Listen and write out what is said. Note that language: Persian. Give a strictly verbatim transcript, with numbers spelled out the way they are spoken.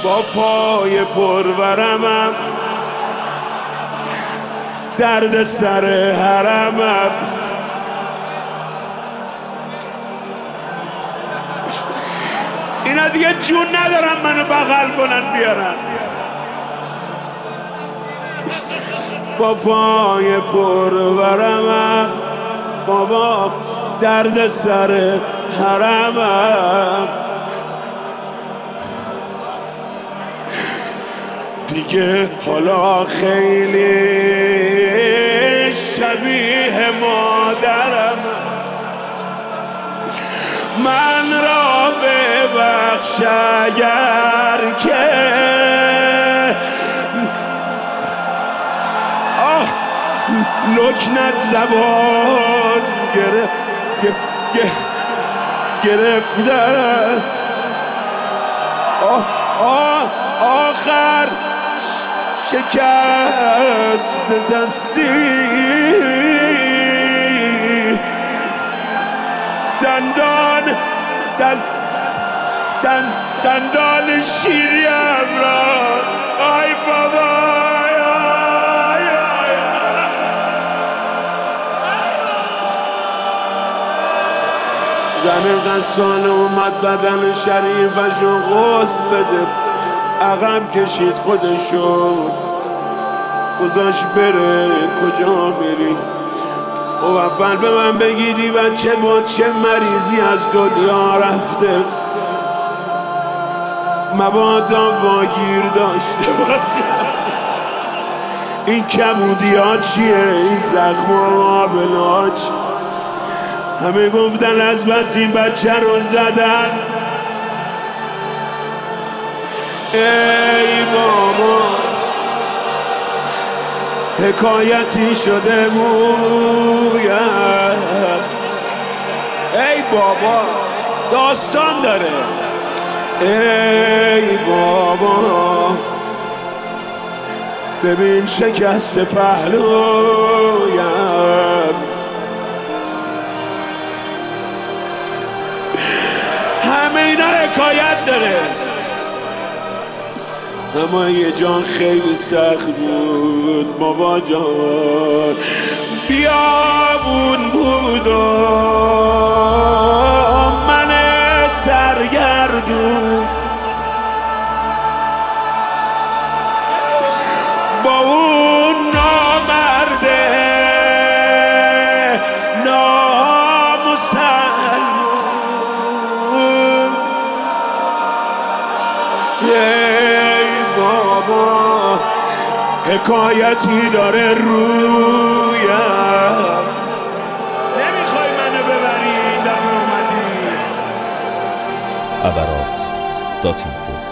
با پای پرورمم درد سر حرمم اینا دیگه جون ندارم منو بغل کنن بیارن با پای پرورمم بابا درد سر حرمم دیگه حالا خیلی شبیه مادرم من را ببخش اگر که آه لکنت زبان گرفتن آه آه آخر شکست دستی دندان دن دن دندان شیریم را آی بابا آی آی زن قصال اومد بدن شریفشو غسل بده عقب کشید خودشو گذاشت بره کجا بری او اول به من بگیدی بچه با چه مریضی از دنیا رفته مبادا واگیر داشته باشه این کبودی ها چیه این زخم و آبلاج همه گفتن از بس این بچه رو زدن ای بابا حکایتی شده بوید ای بابا داستان داره ای بابا ببین شکست پهلویم همه اینا حکایت داره اما یه جان خیلی سخت بود بابا جان بیابون بود و من سرگردون با اون نامرده نامسلمون بابا حکایتی داره رویم نمیخوای منو ببری در اومدی ابرات دات اینفو